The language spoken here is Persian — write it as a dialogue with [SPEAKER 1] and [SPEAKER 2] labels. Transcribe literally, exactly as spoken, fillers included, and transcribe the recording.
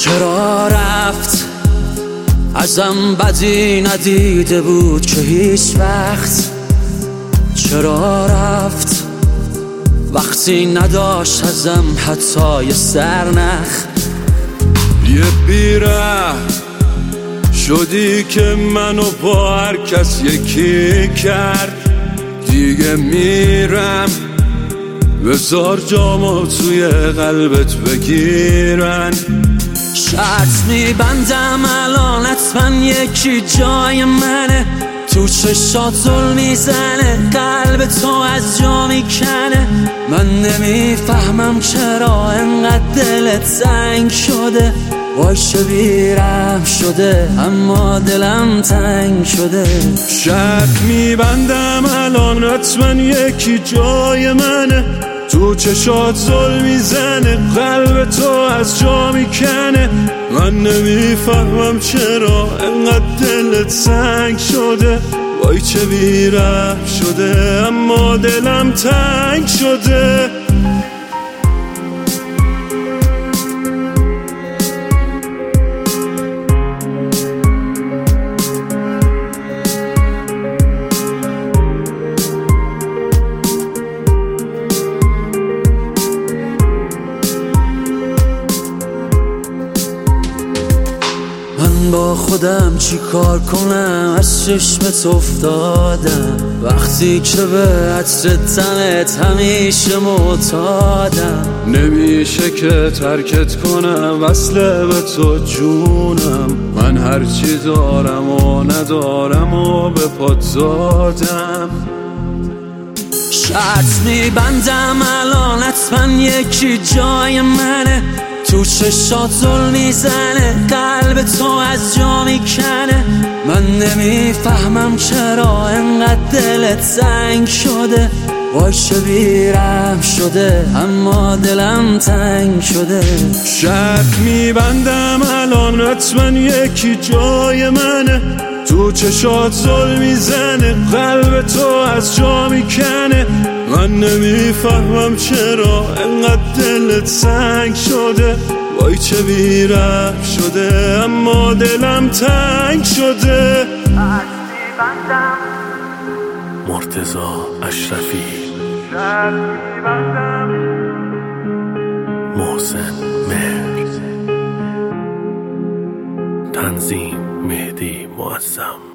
[SPEAKER 1] چرا رفت ازم بدی ندیده بود که هیچ وقت؟ چرا رفت وقتی نداشت ازم حتی یه سرنخ؟
[SPEAKER 2] یه بیره شدی که منو با هر کس یکی کرد. دیگه میرم بذار جامو توی قلبت بگیرن.
[SPEAKER 1] شرط میبندم الان حتما یکی جای منه، تو چشات زل میزنه، قلب تو از جا میکنه. من نمیفهمم چرا انقدر دلت زنگ شده، وای چه بیرحم شده اما دلم تنگ شده.
[SPEAKER 2] شرط میبندم الان حتما یکی جای منه، تو چشات زل میزنه، قلب تو از جا میکنه. من نمیفهمم چرا انقدر دلت سنگ شده، وای چه بیرحم شده اما دلم تنگ شده.
[SPEAKER 1] من با خودم چی کار کنم، از چشمت افتادم وقتی که به عطر تنت همیشه معتادم.
[SPEAKER 2] نمیشه که ترکت کنم، وصله به تو جونم. من هرچی دارم و ندارم و به پات زادم.
[SPEAKER 1] شرط میبندم الان حتما یکی جای منه، تو چشات زل میزنه، قلب تو از جا میکنه. من نمیفهمم چرا انقدر دلت زنگ شده، وای چه بیرحم شده اما دلم تنگ شده.
[SPEAKER 2] شرط میبندم الان حتما یکی جای منه، تو چشات زل میزنه، قلب تو از جا میکنه. من نمیفهمم چرا انقدر دلت سنگ شده، وای چه بیرحم شده اما دلم تنگ شده.
[SPEAKER 3] مرتضی اشرفی، محسن مهر، تنظیم مهدی معظم.